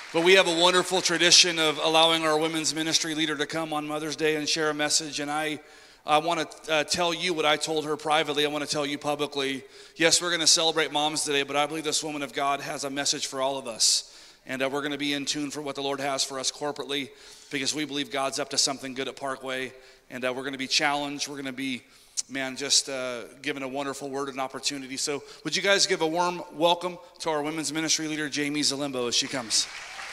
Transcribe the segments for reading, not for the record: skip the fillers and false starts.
But we have a wonderful tradition of allowing our women's ministry leader to come on Mother's Day and share a message. And I want to tell you what I told her privately. I want to tell you publicly. Yes, we're going to celebrate moms today, but I believe this woman of God has a message for all of us. And we're going to be in tune for what the Lord has for us corporately, because we believe God's up to something good at Parkway. And we're going to be challenged. We're going to be, just given a wonderful word and opportunity. So would you guys give a warm welcome to our women's ministry leader, Jamie Zalimbo, as she comes.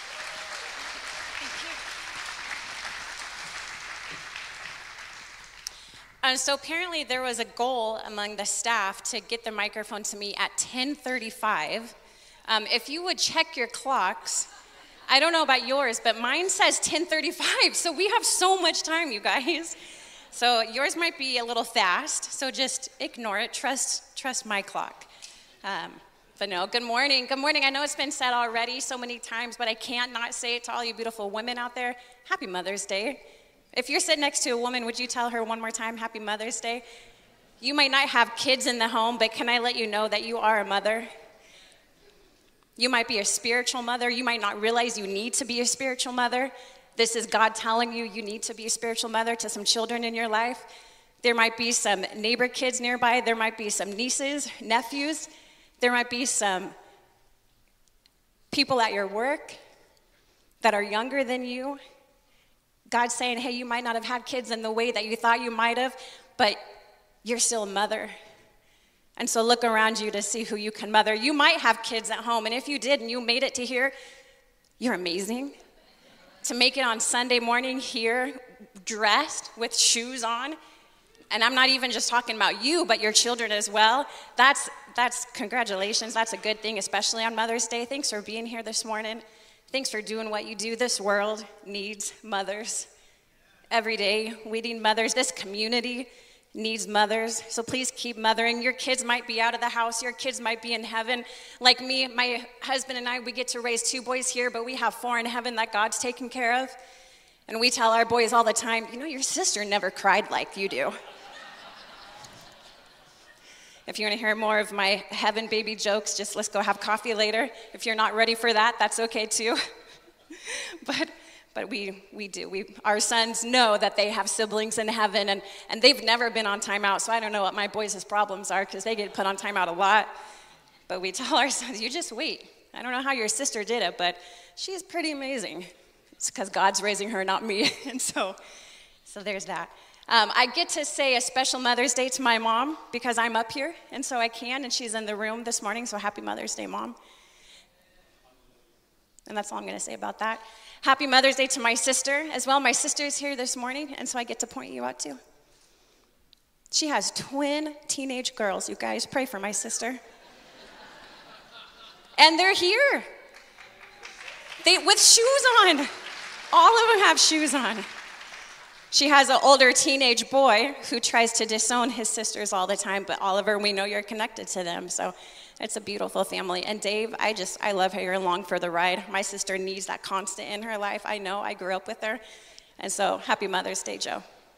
So apparently there was a goal among the staff to get the microphone to me at 10:35. If you would check your clocks, I don't know about yours, but mine says 10:35, so we have so much time, you guys. So yours might be a little fast, so just ignore it. Trust my clock. But no, good morning. Good morning. I know it's been said already so many times, but I can't not say it to all you beautiful women out there. Happy Mother's Day. If you're sitting next to a woman, would you tell her one more time, Happy Mother's Day? You might not have kids in the home, but can I let you know that you are a mother? You might be a spiritual mother. You might not realize you need to be a spiritual mother. This is God telling you need to be a spiritual mother to some children in your life. There might be some neighbor kids nearby. There might be some nieces, nephews. There might be some people at your work that are younger than you. God's saying, hey, you might not have had kids in the way that you thought you might have, but you're still a mother. And so look around you to see who you can mother. You might have kids at home, and if you did and you made it to here, you're amazing. To make it on Sunday morning here, dressed with shoes on, and I'm not even just talking about you, but your children as well. That's congratulations. That's a good thing, especially on Mother's Day. Thanks for being here this morning. Thanks for doing what you do. This world needs mothers. Every day we need mothers. This community needs mothers. So please keep mothering. Your kids might be out of the house. Your kids might be in heaven. Like me, my husband and I, we get to raise 2 boys here, but we have 4 in heaven that God's taken care of. And we tell our boys all the time, your sister never cried like you do. If you want to hear more of my heaven baby jokes, just let's go have coffee later. If you're not ready for that, that's okay too. But we do. Our sons know that they have siblings in heaven, and they've never been on timeout, so I don't know what my boys' problems are, because they get put on timeout a lot. But we tell our sons, you just wait. I don't know how your sister did it, but she's pretty amazing. It's because God's raising her, not me. And so there's that. I get to say a special Mother's Day to my mom because I'm up here, and so I can, and she's in the room this morning, so happy Mother's Day, Mom. And that's all I'm going to say about that. Happy Mother's Day to my sister as well. My sister's here this morning, and so I get to point you out too. She has twin teenage girls, you guys. Pray for my sister. And they're here. With shoes on. All of them have shoes on. She has an older teenage boy who tries to disown his sisters all the time, but Oliver, we know you're connected to them, so it's a beautiful family. And Dave, I love how you're along for the ride. My sister needs that constant in her life. I know, I grew up with her. And so, happy Mother's Day, Joe.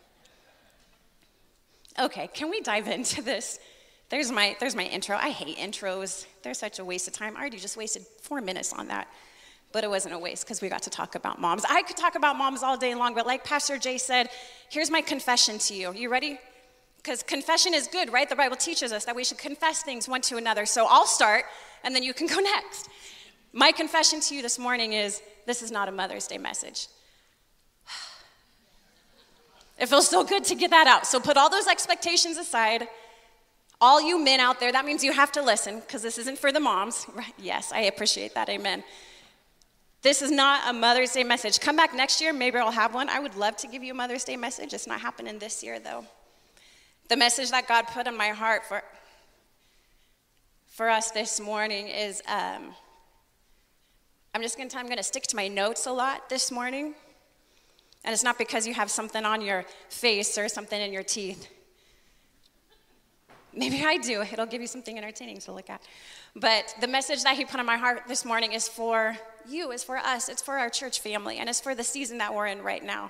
Okay, can we dive into this? There's my intro. I hate intros. They're such a waste of time. I already just wasted 4 minutes on that. But it wasn't a waste because we got to talk about moms. I could talk about moms all day long, but like Pastor Jay said, here's my confession to you. You ready? Because confession is good, right? The Bible teaches us that we should confess things one to another. So I'll start, and then you can go next. My confession to you this morning is, this is not a Mother's Day message. It feels so good to get that out. So put all those expectations aside. All you men out there, that means you have to listen, because this isn't for the moms. Yes, I appreciate that, amen. This is not a Mother's Day message. Come back next year, maybe I'll have one. I would love to give you a Mother's Day message. It's not happening this year, though. The message that God put in my heart for us this morning is, I'm going to stick to my notes a lot this morning. And it's not because you have something on your face or something in your teeth. Maybe I do. It'll give you something entertaining to look at. But the message that he put on my heart this morning is for you, is for us, it's for our church family, and it's for the season that we're in right now.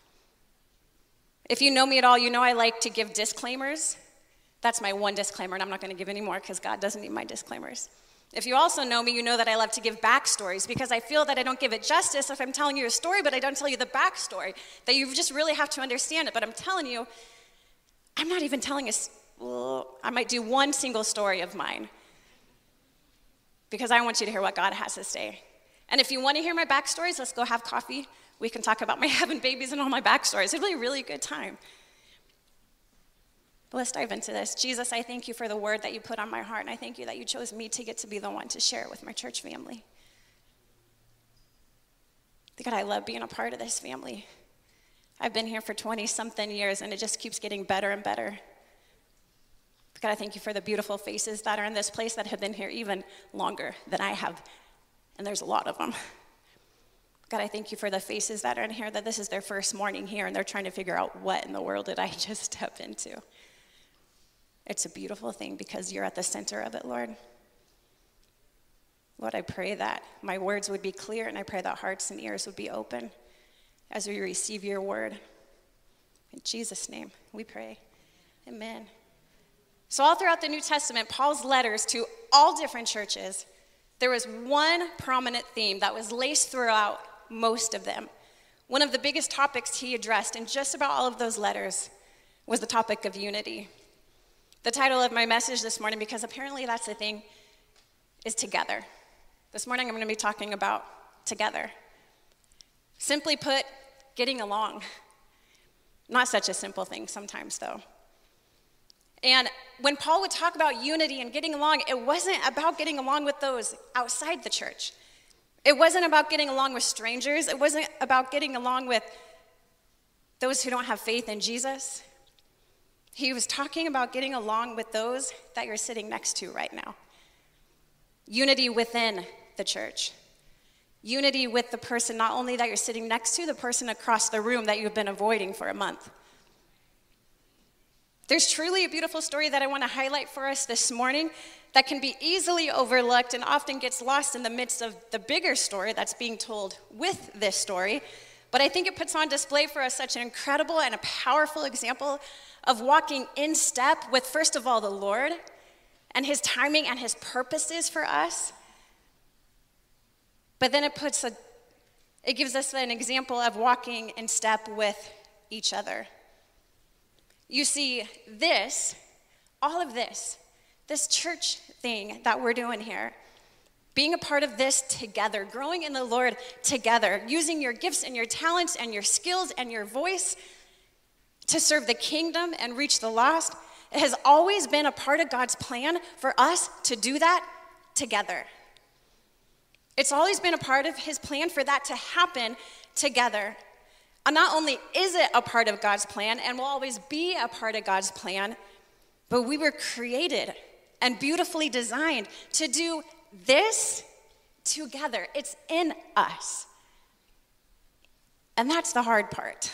If you know me at all, you know I like to give disclaimers. That's my one disclaimer, and I'm not going to give any more because God doesn't need my disclaimers. If you also know me, you know that I love to give backstories because I feel that I don't give it justice if I'm telling you a story, but I don't tell you the backstory, that you just really have to understand it. But I'm telling you, I'm not even telling I might do one single story of mine because I want you to hear what God has to say. And if you want to hear my backstories, let's go have coffee. We can talk about my having babies and all my backstories. It'll be a really good time. But let's dive into this. Jesus, I thank you for the word that you put on my heart, and I thank you that you chose me to get to be the one to share it with my church family. God, I love being a part of this family. I've been here for 20-something years, and it just keeps getting better and better. God, I thank you for the beautiful faces that are in this place that have been here even longer than I have, and there's a lot of them. God, I thank you for the faces that are in here, that this is their first morning here, and they're trying to figure out what in the world did I just step into. It's a beautiful thing because you're at the center of it, Lord. Lord, I pray that my words would be clear, and I pray that hearts and ears would be open as we receive your word. In Jesus' name, we pray. Amen. So all throughout the New Testament, Paul's letters to all different churches, there was one prominent theme that was laced throughout most of them. One of the biggest topics he addressed in just about all of those letters was the topic of unity. The title of my message this morning, because apparently that's the thing, is together. This morning I'm going to be talking about together. Simply put, getting along. Not such a simple thing sometimes, though. And when Paul would talk about unity and getting along, it wasn't about getting along with those outside the church. It wasn't about getting along with strangers. It wasn't about getting along with those who don't have faith in Jesus. He was talking about getting along with those that you're sitting next to right now. Unity within the church. Unity with the person not only that you're sitting next to, the person across the room that you've been avoiding for a month. There's truly a beautiful story that I want to highlight for us this morning that can be easily overlooked and often gets lost in the midst of the bigger story that's being told with this story. But I think it puts on display for us such an incredible and a powerful example of walking in step with, first of all, the Lord and his timing and his purposes for us. But then it gives us an example of walking in step with each other. You see, all of this church thing that we're doing here, being a part of this together, growing in the Lord together, using your gifts and your talents and your skills and your voice to serve the kingdom and reach the lost, it has always been a part of God's plan for us to do that together. It's always been a part of his plan for that to happen together. And not only is it a part of God's plan and will always be a part of God's plan, but we were created and beautifully designed to do this together. It's in us. And that's the hard part.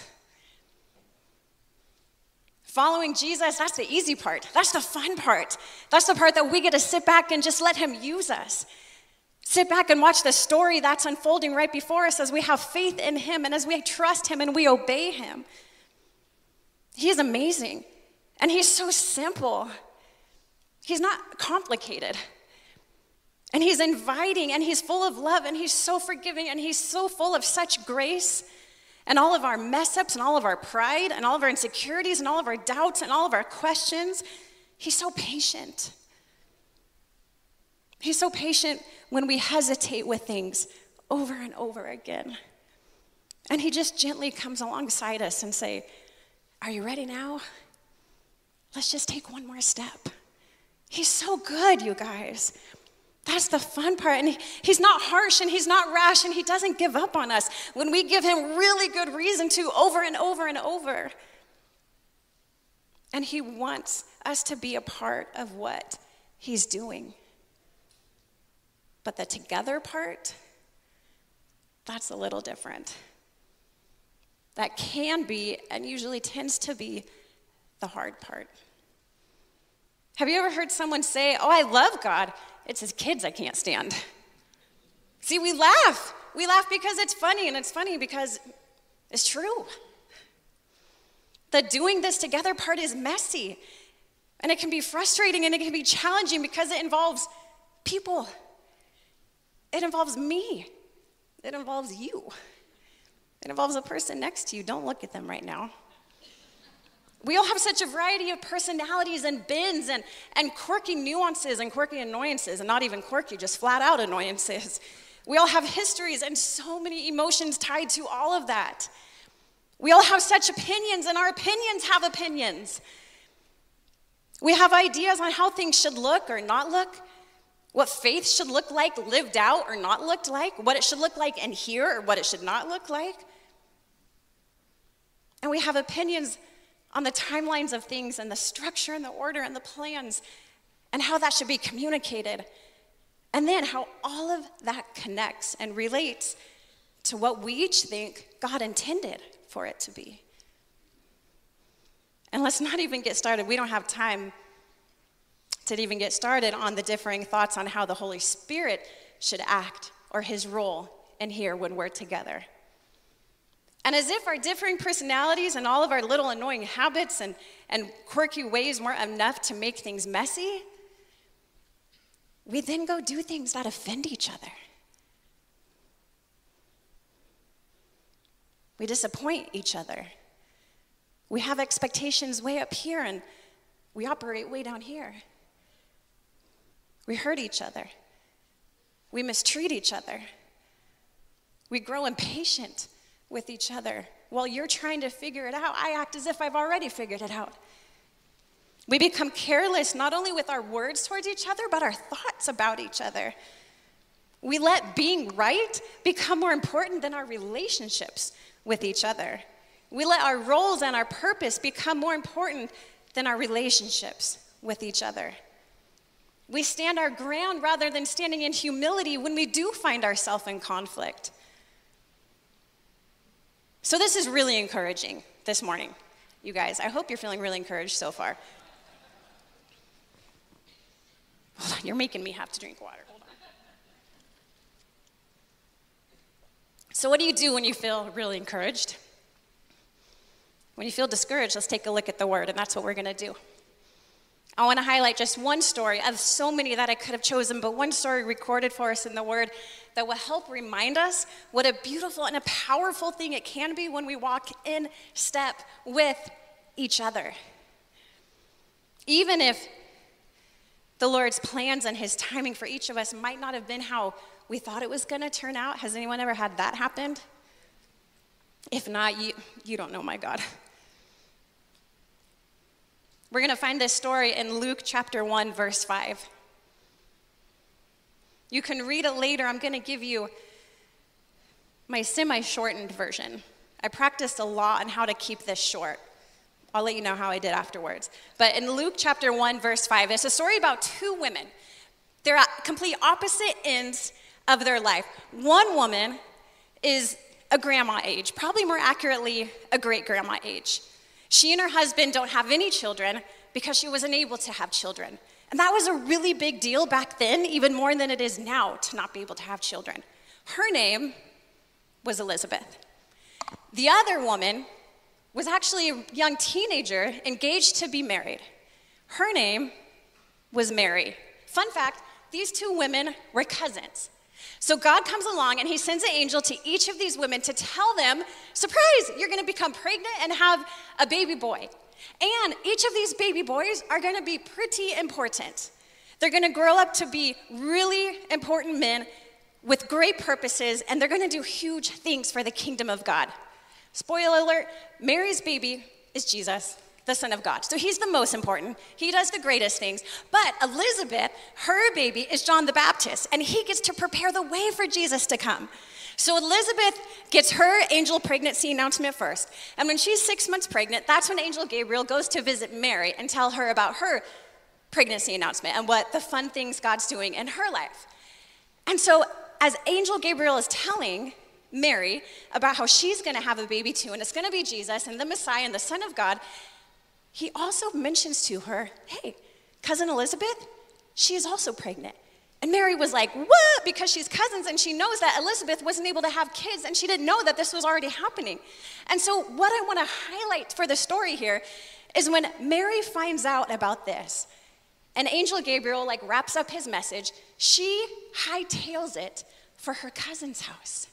Following Jesus, that's the easy part. That's the fun part. That's the part that we get to sit back and just let him use us. Sit back and watch the story that's unfolding right before us as we have faith in him and as we trust him and we obey him. He is amazing. And he's so simple. He's not complicated. And he's inviting and he's full of love and he's so forgiving and he's so full of such grace. And all of our mess ups and all of our pride and all of our insecurities and all of our doubts and all of our questions, he's so patient. He's so patient when we hesitate with things over and over again. And he just gently comes alongside us and say, are you ready now? Let's just take one more step. He's so good, you guys. That's the fun part. And he's not harsh and he's not rash and he doesn't give up on us when we give him really good reason to over and over and over. And he wants us to be a part of what he's doing. But the together part, that's a little different. That can be and usually tends to be the hard part. Have you ever heard someone say, oh, I love God? It's his kids I can't stand. See, we laugh. We laugh because it's funny, and it's funny because it's true. The doing this together part is messy, and it can be frustrating, and it can be challenging because it involves people It involves me. It involves you. It involves a person next to you. Don't look at them right now. We all have such a variety of personalities and bends and quirky nuances and quirky annoyances, and not even quirky, just flat out annoyances. We all have histories and so many emotions tied to all of that. We all have such opinions, and our opinions have opinions. We have ideas on how things should look or not look, what faith should look like lived out or not looked like, what it should look like in here or what it should not look like. And we have opinions on the timelines of things and the structure and the order and the plans and how that should be communicated. And then how all of that connects and relates to what we each think God intended for it to be. And let's not even get started. We don't have time to even get started on the differing thoughts on how the Holy Spirit should act or his role in here when we're together. And as if our differing personalities and all of our little annoying habits and quirky ways weren't enough to make things messy, we then go do things that offend each other. We disappoint each other. We have expectations way up here and we operate way down here. We hurt each other. We mistreat each other. We grow impatient with each other. While you're trying to figure it out, I act as if I've already figured it out. We become careless not only with our words towards each other, but our thoughts about each other. We let being right become more important than our relationships with each other. We let our roles and our purpose become more important than our relationships with each other. We stand our ground rather than standing in humility when we do find ourselves in conflict. So this is really encouraging this morning, you guys. I hope you're feeling really encouraged so far. Hold on, you're making me have to drink water. Hold on. So what do you do when you feel really encouraged? When you feel discouraged, let's take a look at the Word, and that's what we're going to do. I want to highlight just one story of so many that I could have chosen, but one story recorded for us in the Word that will help remind us what a beautiful and a powerful thing it can be when we walk in step with each other. Even if the Lord's plans and his timing for each of us might not have been how we thought it was going to turn out. Has anyone ever had that happen? If not, you don't know my God. We're going to find this story in Luke chapter 1, verse 5. You can read it later. I'm going to give you my semi-shortened version. I practiced a lot on how to keep this short. I'll let you know how I did afterwards. But in Luke chapter 1, verse 5, it's a story about two women. They're at complete opposite ends of their life. One woman is a grandma age, probably more accurately, a great-grandma age. She and her husband don't have any children because she wasn't able to have children. And that was a really big deal back then, even more than it is now, to not be able to have children. Her name was Elizabeth. The other woman was actually a young teenager engaged to be married. Her name was Mary. Fun fact, these two women were cousins. So God comes along and he sends an angel to each of these women to tell them, surprise, you're going to become pregnant and have a baby boy. And each of these baby boys are going to be pretty important. They're going to grow up to be really important men with great purposes, and they're going to do huge things for the kingdom of God. Spoiler alert, Mary's baby is Jesus, the Son of God. So he's the most important. He does the greatest things. But Elizabeth, her baby is John the Baptist, and he gets to prepare the way for Jesus to come. So Elizabeth gets her angel pregnancy announcement first. And when she's 6 months pregnant, that's when Angel Gabriel goes to visit Mary and tell her about her pregnancy announcement and what the fun things God's doing in her life. And so as Angel Gabriel is telling Mary about how she's going to have a baby too, and it's going to be Jesus and the Messiah and the Son of God, he also mentions to her, hey, cousin Elizabeth, she is also pregnant. And Mary was like, what? Because she's cousins and she knows that Elizabeth wasn't able to have kids and she didn't know that this was already happening. And so what I want to highlight for the story here is when Mary finds out about this and Angel Gabriel wraps up his message, she hightails it for her cousin's house.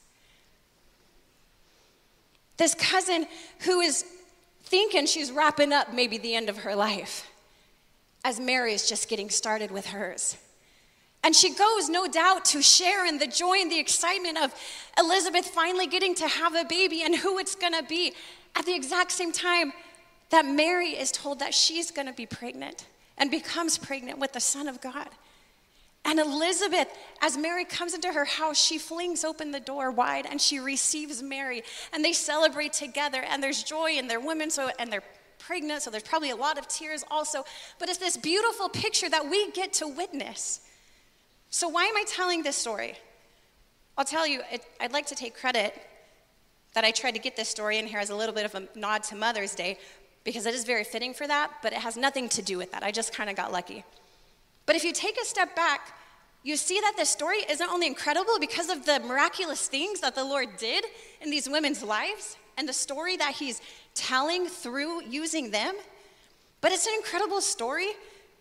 This cousin who is thinking she's wrapping up maybe the end of her life, as Mary is just getting started with hers. And she goes, no doubt, to share in the joy and the excitement of Elizabeth finally getting to have a baby and who it's going to be, at the exact same time that Mary is told that she's going to be pregnant and becomes pregnant with the Son of God. And Elizabeth, as Mary comes into her house, she flings open the door wide and she receives Mary. And they celebrate together, and there's joy, and they're women, and they're pregnant, so there's probably a lot of tears also. But it's this beautiful picture that we get to witness. So why am I telling this story? I'll tell you, I'd like to take credit that I tried to get this story in here as a little bit of a nod to Mother's Day, because it is very fitting for that, but it has nothing to do with that. I just kind of got lucky. But if you take a step back, you see that this story isn't only incredible because of the miraculous things that the Lord did in these women's lives and the story that he's telling through using them, but it's an incredible story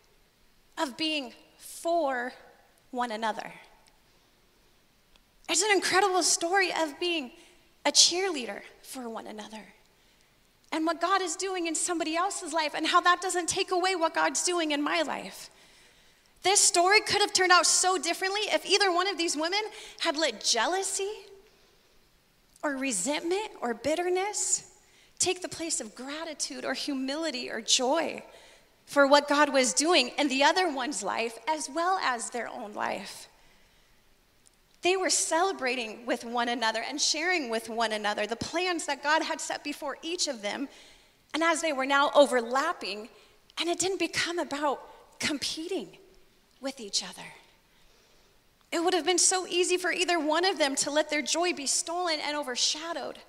of being for one another. It's an incredible story of being a cheerleader for one another and what God is doing in somebody else's life and how that doesn't take away what God's doing in my life. This story could have turned out so differently if either one of these women had let jealousy or resentment or bitterness take the place of gratitude or humility or joy for what God was doing in the other one's life as well as their own life. They were celebrating with one another and sharing with one another the plans that God had set before each of them, and as they were now overlapping, and it didn't become about competing with each other. It would have been so easy for either one of them to let their joy be stolen and overshadowed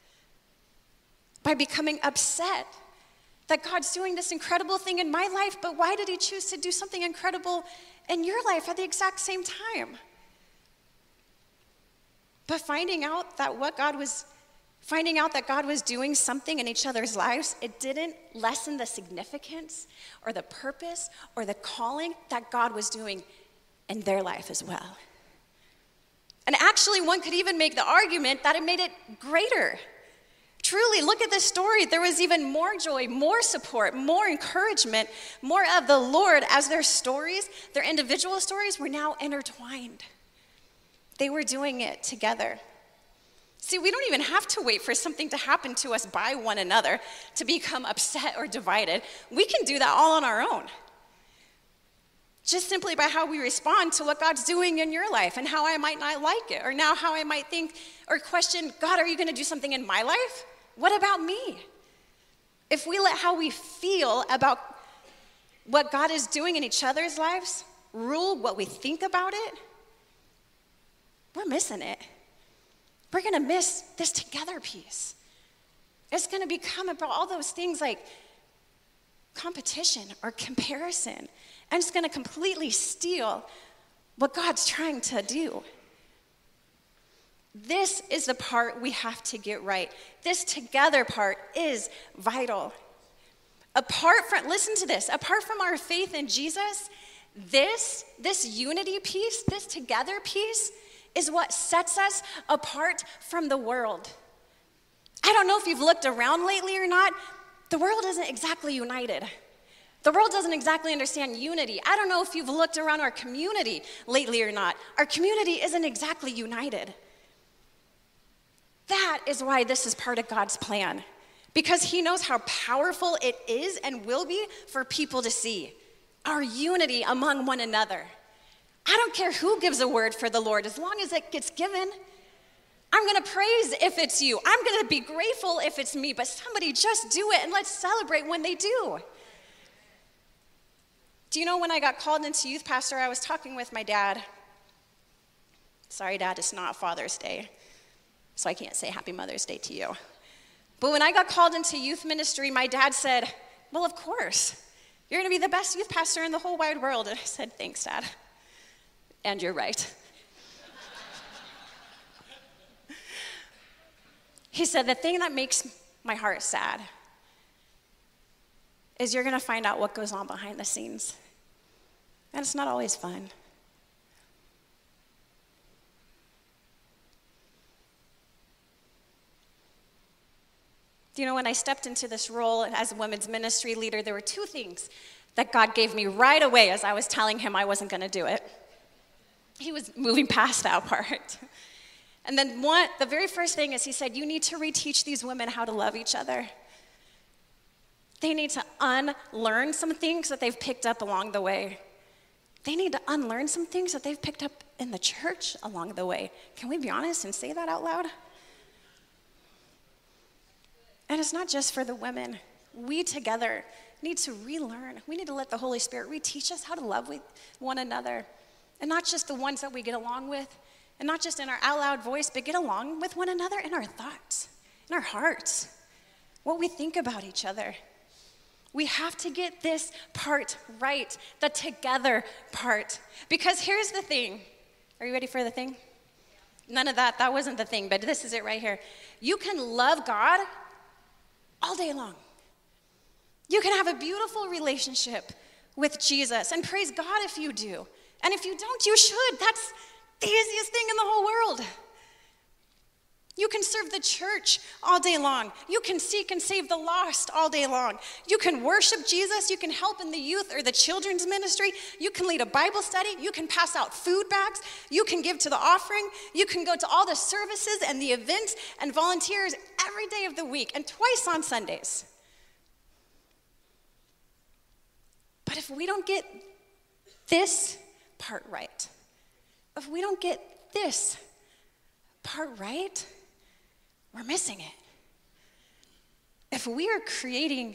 by becoming upset that God's doing this incredible thing in my life, but why did he choose to do something incredible in your life at the exact same time? But finding out that God was doing something in each other's lives, it didn't lessen the significance or the purpose or the calling that God was doing in their life as well. And actually, one could even make the argument that it made it greater. Truly, look at this story. There was even more joy, more support, more encouragement, more of the Lord as their stories, their individual stories, were now intertwined. They were doing it together. See, we don't even have to wait for something to happen to us by one another to become upset or divided. We can do that all on our own. Just simply by how we respond to what God's doing in your life and how I might not like it, or now how I might think or question, God, are you going to do something in my life? What about me? If we let how we feel about what God is doing in each other's lives rule what we think about it, we're missing it. We're going to miss this together piece. It's going to become about all those things like competition or comparison, and it's going to completely steal what God's trying to do. This is the part we have to get right. This together part is vital. Listen to this, apart from our faith in Jesus, this unity piece, this together piece, is what sets us apart from the world. I don't know if you've looked around lately or not. The world isn't exactly united. The world doesn't exactly understand unity. I don't know if you've looked around our community lately or not. Our community isn't exactly united. That is why this is part of God's plan, because he knows how powerful it is and will be for people to see our unity among one another. I don't care who gives a word for the Lord, as long as it gets given. I'm going to praise if it's you. I'm going to be grateful if it's me, but somebody just do it, and let's celebrate when they do. Do you know when I got called into youth pastor, I was talking with my dad. Sorry, Dad, it's not Father's Day, so I can't say Happy Mother's Day to you. But when I got called into youth ministry, my dad said, well, of course. You're going to be the best youth pastor in the whole wide world. And I said, thanks, Dad. And you're right. He said, the thing that makes my heart sad is you're going to find out what goes on behind the scenes. And it's not always fun. You know, when I stepped into this role as a women's ministry leader, there were two things that God gave me right away as I was telling him I wasn't going to do it. He was moving past that part. And then the very first thing is he said, you need to reteach these women how to love each other. They need to unlearn some things that they've picked up along the way. They need to unlearn some things that they've picked up in the church along the way. Can we be honest and say that out loud? And it's not just for the women. We together need to relearn. We need to let the Holy Spirit reteach us how to love with one another. And not just the ones that we get along with, and not just in our out loud voice, but get along with one another in our thoughts, in our hearts, what we think about each other. We have to get this part right, the together part. Because here's the thing. Are you ready for the thing? None of that wasn't the thing, but this is it right here. You can love God all day long. You can have a beautiful relationship with Jesus, and praise God if you do. And if you don't, you should. That's the easiest thing in the whole world. You can serve the church all day long. You can seek and save the lost all day long. You can worship Jesus. You can help in the youth or the children's ministry. You can lead a Bible study. You can pass out food bags. You can give to the offering. You can go to all the services and the events and volunteers every day of the week and twice on Sundays. But if we don't get this part right, if we don't get this part right, we're missing it. If we're creating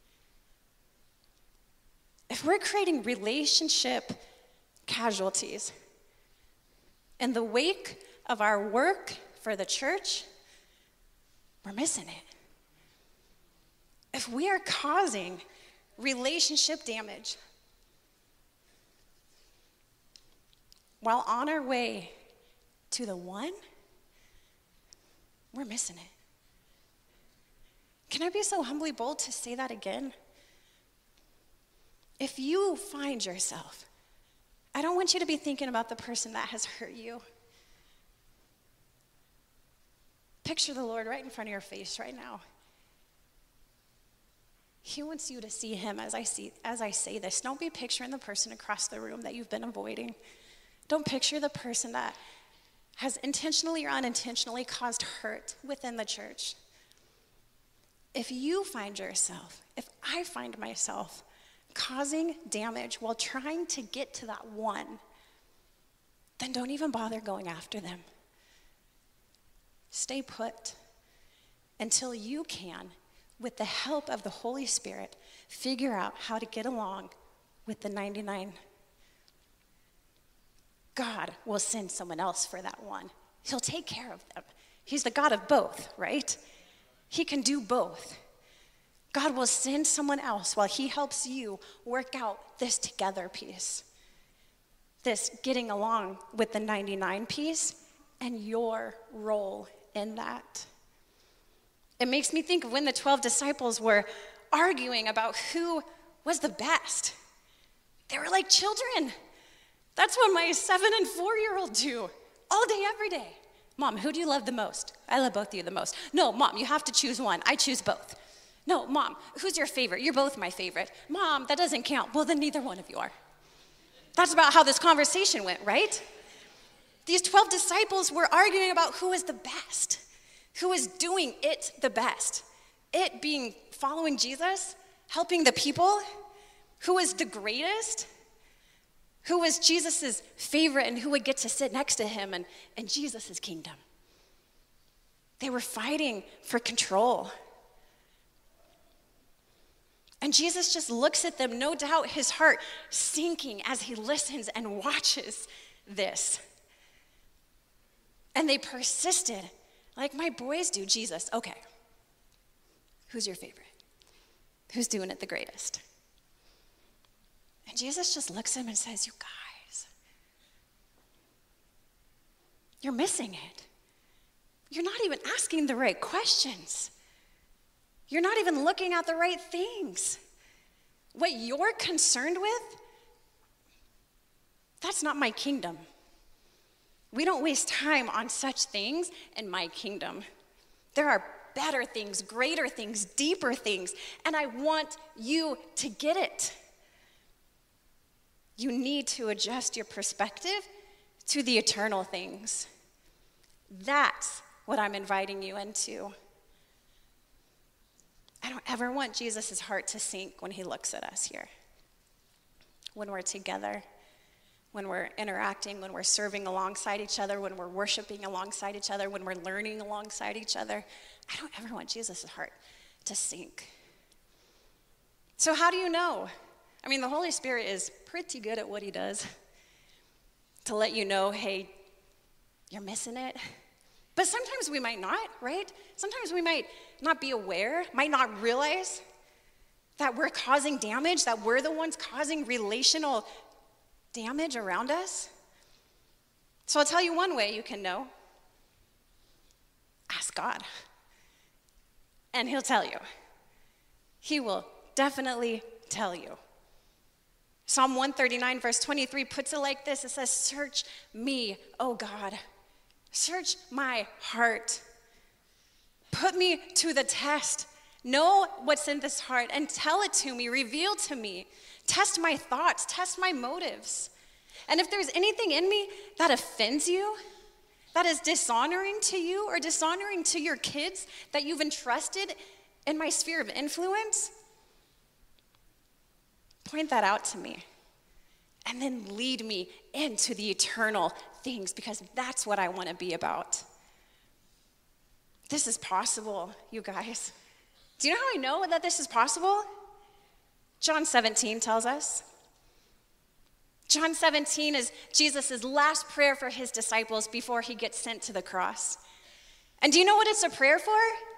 relationship casualties in the wake of our work for the church, we're missing it. If we are causing relationship damage while on our way to the one, we're missing it. Can I be so humbly bold to say that again? If you find yourself, I don't want you to be thinking about the person that has hurt you. Picture the Lord right in front of your face right now. He wants you to see him as I say this. Don't be picturing the person across the room that you've been avoiding. Don't picture the person that has intentionally or unintentionally caused hurt within the church. If you find yourself, if I find myself causing damage while trying to get to that one, then don't even bother going after them. Stay put until you can, with the help of the Holy Spirit, figure out how to get along with the 99. God will send someone else for that one. He'll take care of them. He's the God of both, right? He can do both. God will send someone else while he helps you work out this together piece, this getting along with the 99 piece and your role in that. It makes me think of when the 12 disciples were arguing about who was the best. They were like children. That's what my 7 and 4-year-old do all day, every day. Mom, who do you love the most? I love both of you the most. No, Mom, you have to choose one. I choose both. No, Mom, who's your favorite? You're both my favorite. Mom, that doesn't count. Well, then neither one of you are. That's about how this conversation went, right? These 12 disciples were arguing about who is the best, who is doing it the best. It being following Jesus, helping the people, who is the greatest, who was Jesus' favorite and who would get to sit next to him in Jesus' kingdom. They were fighting for control. And Jesus just looks at them, no doubt his heart sinking as he listens and watches this. And they persisted, like my boys do. Jesus, okay, who's your favorite? Who's doing it the greatest? And Jesus just looks at him and says, you guys, you're missing it. You're not even asking the right questions. You're not even looking at the right things. What you're concerned with, that's not my kingdom. We don't waste time on such things in my kingdom. There are better things, greater things, deeper things, and I want you to get it. You need to adjust your perspective to the eternal things. That's what I'm inviting you into. I don't ever want Jesus' heart to sink when he looks at us here. When we're together, when we're interacting, when we're serving alongside each other, when we're worshiping alongside each other, when we're learning alongside each other. I don't ever want Jesus' heart to sink. So how do you know? I mean, the Holy Spirit is pretty good at what he does to let you know, hey, you're missing it. But sometimes we might not, right? Sometimes we might not be aware, might not realize that we're causing damage, that we're the ones causing relational damage around us. So I'll tell you one way you can know. Ask God. And he'll tell you. He will definitely tell you. Psalm 139, verse 23 puts it like this. It says, search me, O God. Search my heart. Put me to the test. Know what's in this heart and tell it to me. Reveal to me. Test my thoughts. Test my motives. And if there's anything in me that offends you, that is dishonoring to you or dishonoring to your kids that you've entrusted in my sphere of influence, point that out to me. And then lead me into the eternal things, because that's what I want to be about. This is possible, you guys. Do you know how I know that this is possible? John 17 tells us. John 17 is Jesus' last prayer for his disciples before he gets sent to the cross. And do you know what it's a prayer for?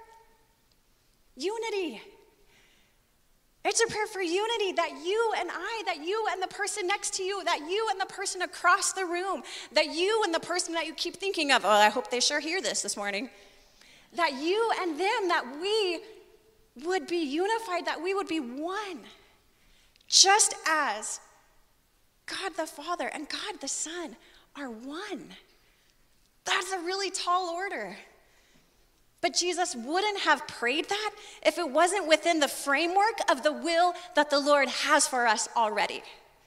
Unity. It's a prayer for unity, that you and I, that you and the person next to you, that you and the person across the room, that you and the person that you keep thinking of, oh, I hope they sure hear this morning, that you and them, that we would be unified, that we would be one, just as God the Father and God the Son are one. That's a really tall order. But Jesus wouldn't have prayed that if it wasn't within the framework of the will that the Lord has for us already.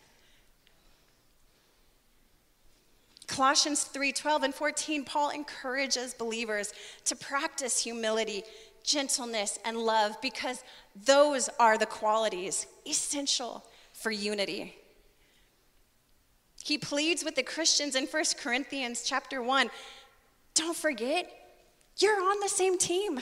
Colossians 3:12 and 14, Paul encourages believers to practice humility, gentleness, and love, because those are the qualities essential for unity. He pleads with the Christians in 1 Corinthians chapter 1, don't forget, you're on the same team.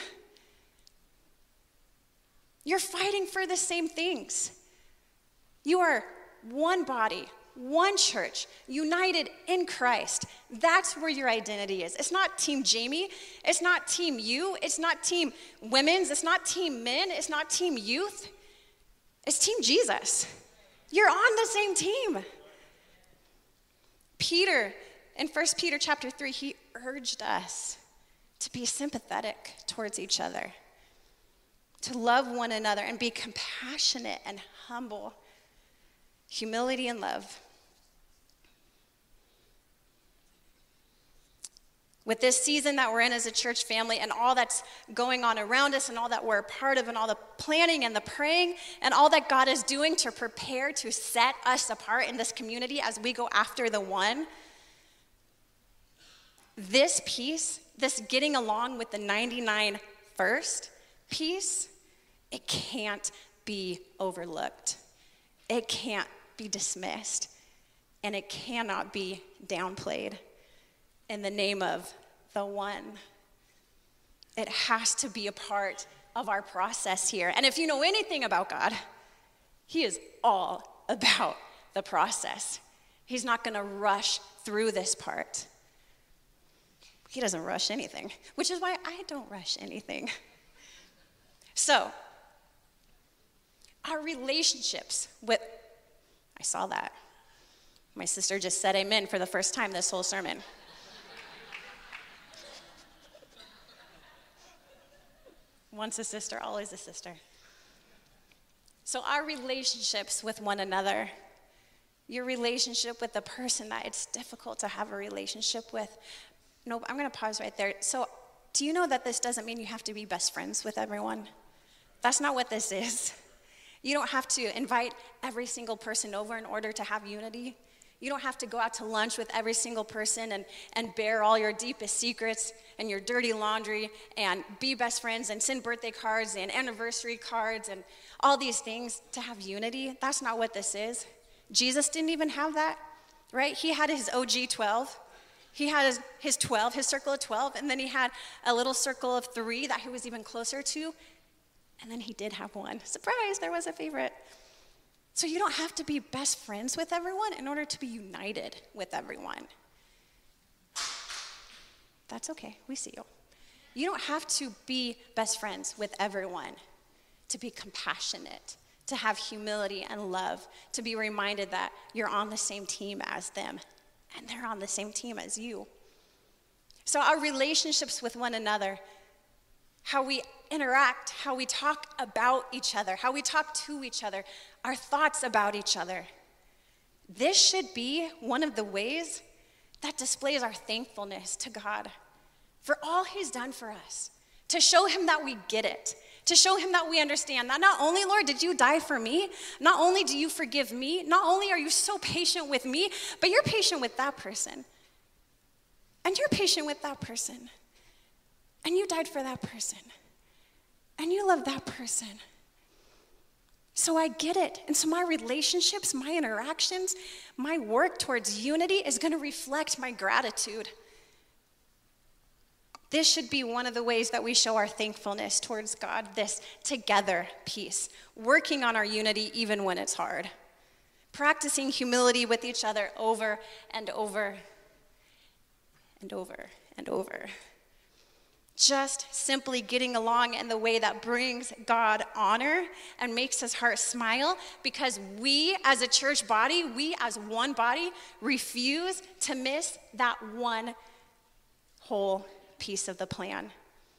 You're fighting for the same things. You are one body, one church, united in Christ. That's where your identity is. It's not Team Jamie. It's not Team you. It's not Team Women's. It's not Team Men. It's not Team Youth. It's Team Jesus. You're on the same team. Peter, in 1 Peter chapter 3, he urged us to be sympathetic towards each other, to love one another and be compassionate and humble. Humility and love. With this season that we're in as a church family and all that's going on around us and all that we're a part of and all the planning and the praying and all that God is doing to prepare to set us apart in this community as we go after the one, this piece, this getting along with the 99 first piece, it can't be overlooked. It can't be dismissed. And it cannot be downplayed in the name of the one. It has to be a part of our process here. And if you know anything about God, he is all about the process. He's not going to rush through this part. He doesn't rush anything, which is why I don't rush anything. So, our relationships with, I saw that. My sister just said amen for the first time this whole sermon. Once a sister, always a sister. So our relationships with one another, your relationship with the person that it's difficult to have a relationship with. Nope, I'm going to pause right there. So Do you know that this doesn't mean you have to be best friends with everyone? That's not what this is. You don't have to invite every single person over in order to have unity. You don't have to go out to lunch with every single person and bear all your deepest secrets and your dirty laundry and be best friends and send birthday cards and anniversary cards and all these things to have unity. That's not what this is. Jesus didn't even have that, right? He had his OG 12. He had his 12, his circle of 12, and then he had a little circle of 3 that he was even closer to, and then he did have one. Surprise, there was a favorite. So you don't have to be best friends with everyone in order to be united with everyone. That's okay, we see you. You don't have to be best friends with everyone to be compassionate, to have humility and love, to be reminded that you're on the same team as them and they're on the same team as you. So our relationships with one another, how we interact, how we talk about each other, how we talk to each other, our thoughts about each other. This should be one of the ways that displays our thankfulness to God for all he's done for us, to show him that we get it, to show him that we understand that not only, Lord, did you die for me, not only do you forgive me, not only are you so patient with me, but you're patient with that person. And you're patient with that person. And you died for that person. And you love that person. So I get it. And so my relationships, my interactions, my work towards unity is going to reflect my gratitude. This should be one of the ways that we show our thankfulness towards God, this together piece, working on our unity even when it's hard, practicing humility with each other over and over and over and over. Just simply getting along in the way that brings God honor and makes his heart smile, because we as a church body, we as one body, refuse to miss that one whole piece of the plan.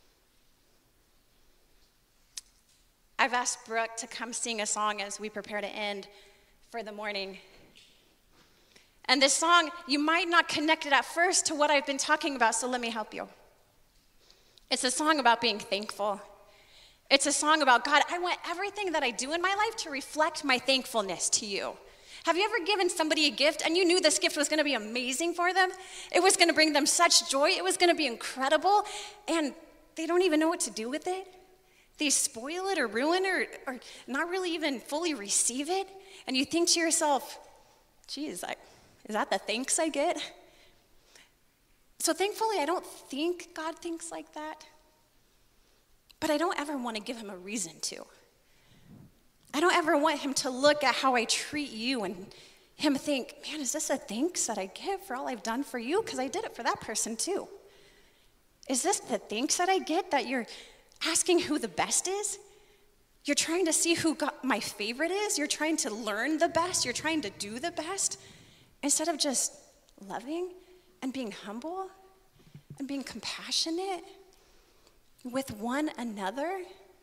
I've asked Brooke to come sing a song as we prepare to end for the morning. And this song, you might not connect it at first to what I've been talking about, so let me help you. It's a song about being thankful. It's a song about, God, I want everything that I do in my life to reflect my thankfulness to you. Have you ever given somebody a gift and you knew this gift was going to be amazing for them? It was going to bring them such joy. It was going to be incredible. And they don't even know what to do with it. They spoil it or ruin it or not really even fully receive it. And you think to yourself, geez, is that the thanks I get? So thankfully, I don't think God thinks like that. But I don't ever want to give him a reason to. I don't ever want him to look at how I treat you and him think, man, is this a thanks that I give for all I've done for you? Because I did it for that person too. Is this the thanks that I get, that you're asking who the best is? You're trying to see who my favorite is? You're trying to learn the best? You're trying to do the best? Instead of just loving and being humble and being compassionate with one another?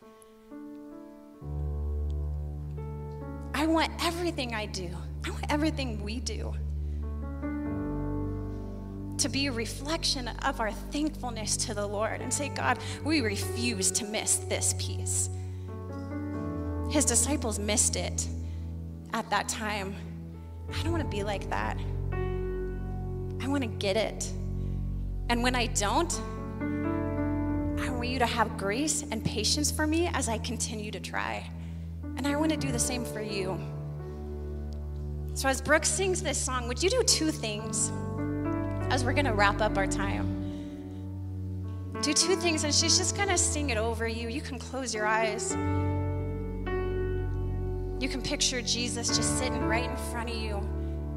I want everything I do, I want everything we do to be a reflection of our thankfulness to the Lord and say, God, we refuse to miss this piece. His disciples missed it at that time. I don't want to be like that. I want to get it. And when I don't, I want you to have grace and patience for me as I continue to try. And I want to do the same for you. So as Brooke sings this song, would you do 2 things as we're going to wrap up our time? Do 2 things, and she's just going to sing it over you. You can close your eyes. You can picture Jesus just sitting right in front of you.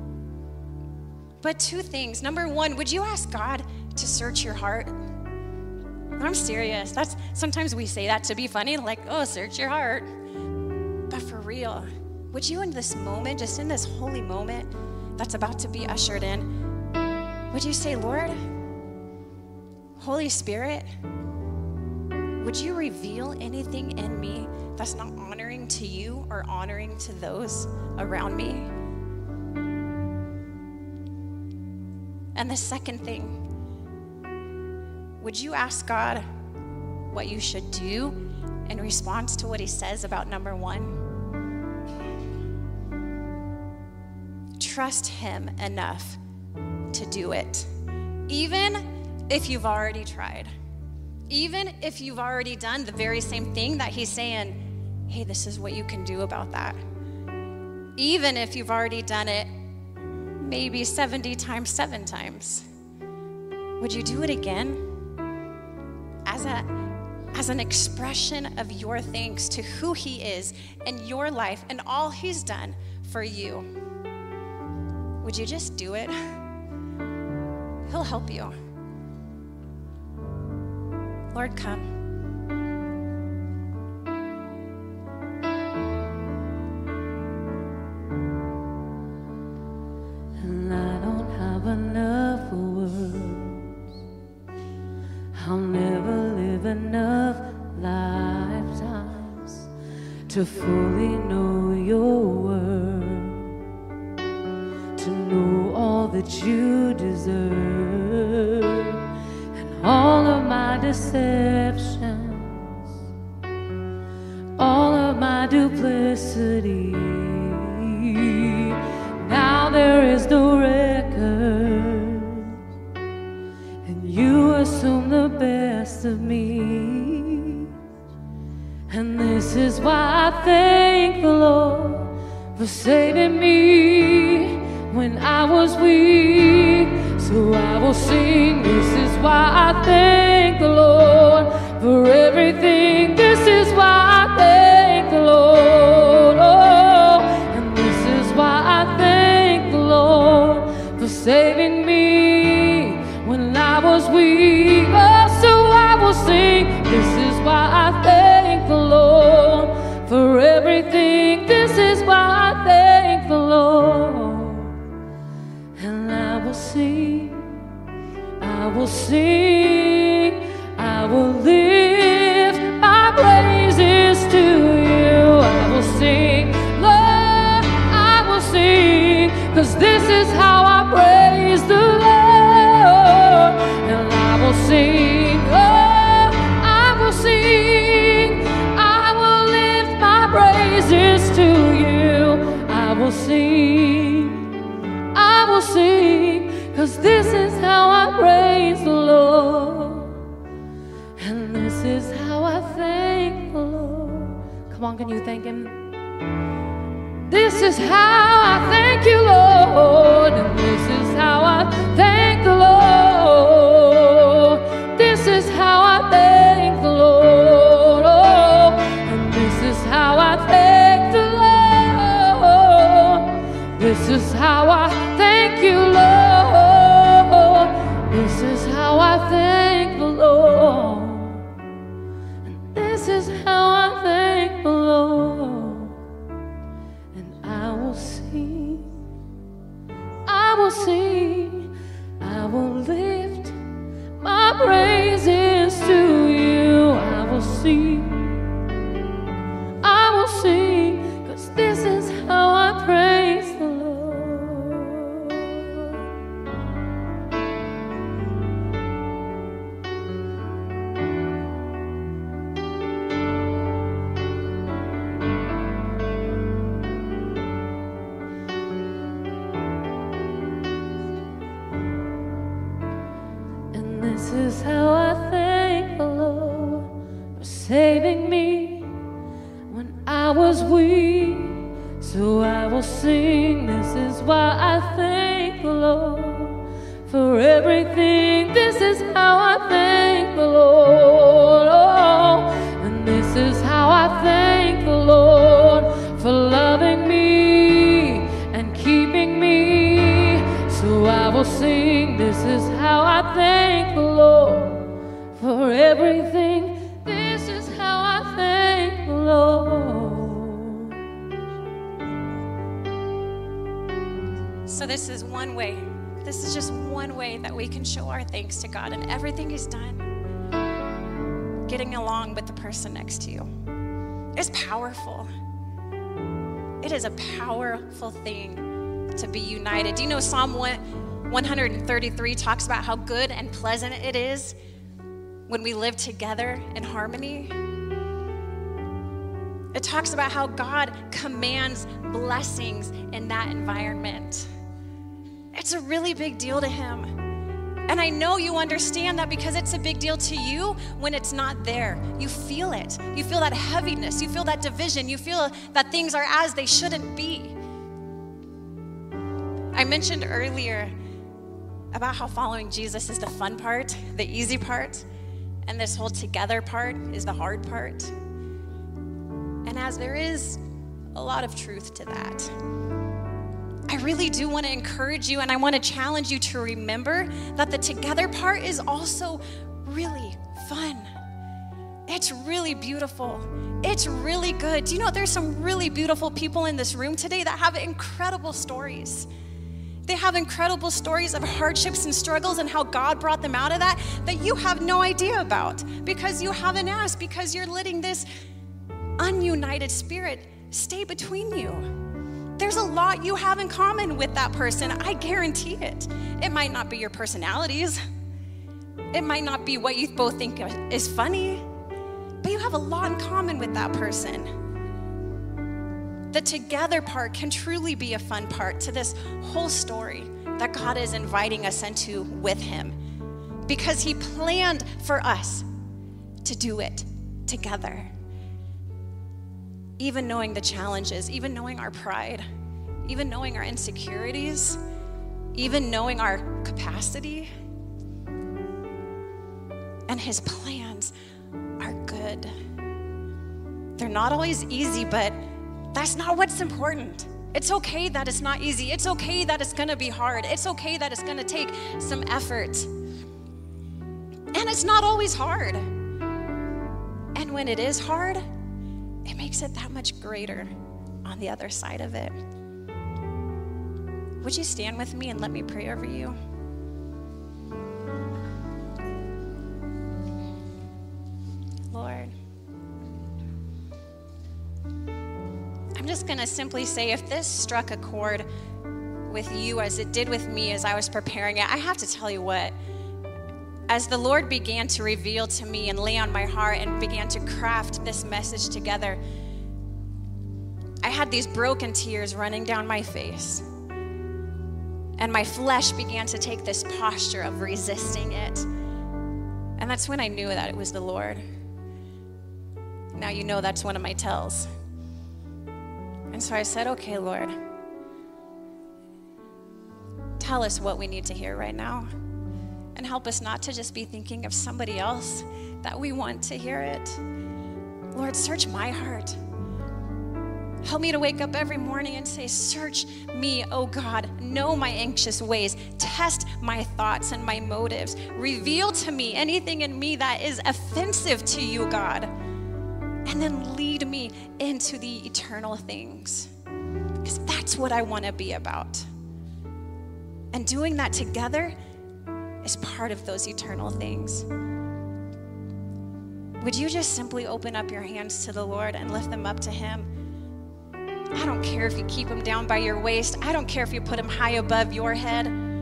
But 2 things. Number 1, would you ask God to search your heart? I'm serious. Sometimes we say that to be funny, like, oh, search your heart. But for real, would you in this moment, just in this holy moment that's about to be ushered in, would you say, Lord, Holy Spirit, would you reveal anything in me that's not honoring to you or honoring to those around me? And the second thing, would you ask God what you should do in response to what he says about number 1? Trust him enough to do it, even if you've already tried. Even if you've already done the very same thing that he's saying, hey, this is what you can do about that. Even if you've already done it maybe 70 times, 7 times. Would you do it again? As an expression of your thanks to who he is in your life and all he's done for you. Would you just do it? He'll help you. Lord, come. And I don't have enough words. I'll never live enough lifetimes to fully know your word, to know all that you deserve. All of my deceptions, all of my duplicity, now there is no record, and you assume the best of me. And this is why I thank the Lord for saving me when I was weak. So I will sing, this is why I thank the Lord for everything. This is why I thank the Lord. Oh, and this is why I thank the Lord for saving me when I was weak. Oh, so I will sing, this is why I thank the Lord for everything. This is why I thank the Lord. And I will sing, I will sing, I will lift my praises to you. I will sing, Lord, I will sing, 'cause this is how I praise the Lord. And I will sing, oh, I will sing, I will lift my praises to you. I will sing, I will sing, 'cause this is how I praise the Lord. And this is how I thank the Lord. Come on, can you thank him? This is how I thank you, Lord. And this is how I thank the Lord. This is how I thank the Lord. Oh, and this is how I thank the Lord. This is how I thank you, Lord. This is how I thank the Lord. And this is how I thank the Lord. And I will sing, I will sing, I will lift my praises to you. I will sing, I will sing, 'cause this is how I praise the Lord. And this is how I thank the Lord for saving me when I was weak. So I will sing, this is why I thank the Lord for everything. This is how I thank the Lord. Oh, and this is how I thank the Lord for loving me and keeping me. So I will sing, this is how I thank the Lord for everything. This is how I thank the Lord. So this is one way. This is just one way that we can show our thanks to God and everything he's done. Getting along with the person next to you. It's powerful. It is a powerful thing to be united. Do you know Psalm 133 talks about how good and pleasant it is when we live together in harmony. It talks about how God commands blessings in that environment. It's a really big deal to him. And I know you understand that because it's a big deal to you when it's not there. You feel it. You feel that heaviness. You feel that division. You feel that things are as they shouldn't be. I mentioned earlier about how following Jesus is the fun part, the easy part, and this whole together part is the hard part. And as there is a lot of truth to that, I really do want to encourage you and I want to challenge you to remember that the together part is also really fun. It's really beautiful. It's really good. Do you know there's some really beautiful people in this room today that have incredible stories? They have incredible stories of hardships and struggles and how God brought them out of that you have no idea about because you haven't asked, because you're letting this ununited spirit stay between you. There's a lot you have in common with that person. I guarantee it. It might not be your personalities. It might not be what you both think is funny, but you have a lot in common with that person. The together part can truly be a fun part to this whole story that God is inviting us into with him because he planned for us to do it together. Even knowing the challenges, even knowing our pride, even knowing our insecurities, even knowing our capacity. And his plans are good. They're not always easy, but that's not what's important. It's okay that it's not easy. It's okay that it's gonna be hard. It's okay that it's gonna take some effort. And it's not always hard. And when it is hard, it makes it that much greater on the other side of it. Would you stand with me and let me pray over you? Lord, I'm just going to simply say if this struck a chord with you as it did with me as I was preparing it, I have to tell you what. As the Lord began to reveal to me and lay on my heart and began to craft this message together, I had these broken tears running down my face. And my flesh began to take this posture of resisting it. And that's when I knew that it was the Lord. Now you know that's one of my tells. And so I said, okay, Lord, tell us what we need to hear right now. And help us not to just be thinking of somebody else, that we want to hear it. Lord, search my heart. Help me to wake up every morning and say, search me, oh God. Know my anxious ways. Test my thoughts and my motives. Reveal to me anything in me that is offensive to you, God. And then lead me into the eternal things. Because that's what I want to be about. And doing that together is part of those eternal things. Would you just simply open up your hands to the Lord and lift them up to him? I don't care if you keep them down by your waist. I don't care if you put them high above your head.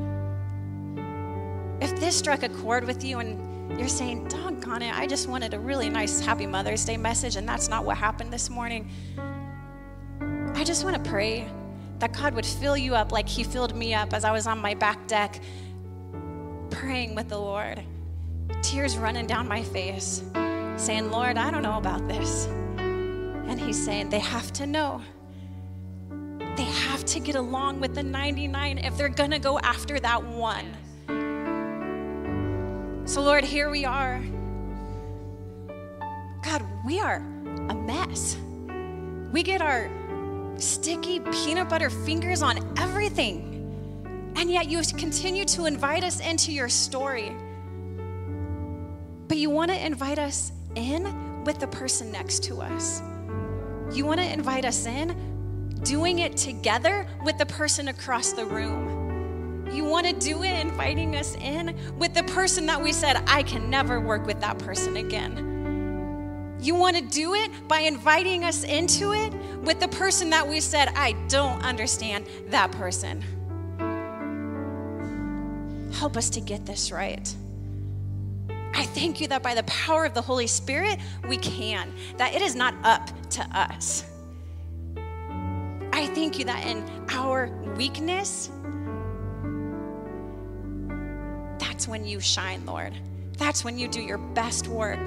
If this struck a chord with you and you're saying, doggone it, I just wanted a really nice Happy Mother's Day message and that's not what happened this morning. I just want to pray that God would fill you up like he filled me up as I was on my back deck praying with the Lord, tears running down my face, saying, Lord, I don't know about this. And he's saying they have to know. They have to get along with the 99 if they're gonna go after that one. So Lord, here we are. God, we are a mess. We get our sticky peanut butter fingers on everything. And yet you continue to invite us into your story. But you want to invite us in with the person next to us. You want to invite us in doing it together with the person across the room. You want to do it inviting us in with the person that we said, I can never work with that person again. You want to do it by inviting us into it with the person that we said, I don't understand that person. Help us to get this right. I thank you that by the power of the Holy Spirit, we can, that it is not up to us. I thank you that in our weakness, that's when you shine, Lord. That's when you do your best work.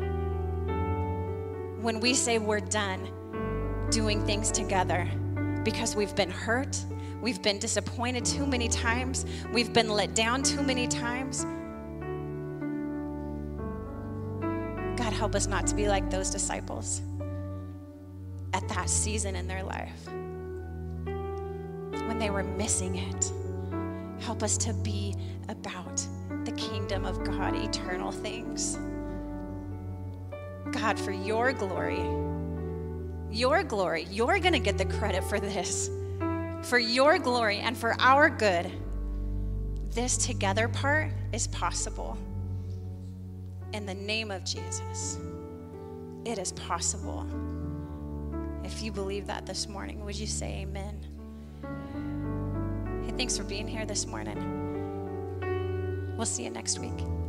When we say we're done doing things together because we've been hurt, we've been disappointed too many times, we've been let down too many times. God, help us not to be like those disciples at that season in their life when they were missing it. Help us to be about the kingdom of God, eternal things. God, for your glory, you're going to get the credit for this. For your glory and for our good, this together part is possible. In the name of Jesus, it is possible. If you believe that this morning, would you say amen? Hey, thanks for being here this morning. We'll see you next week.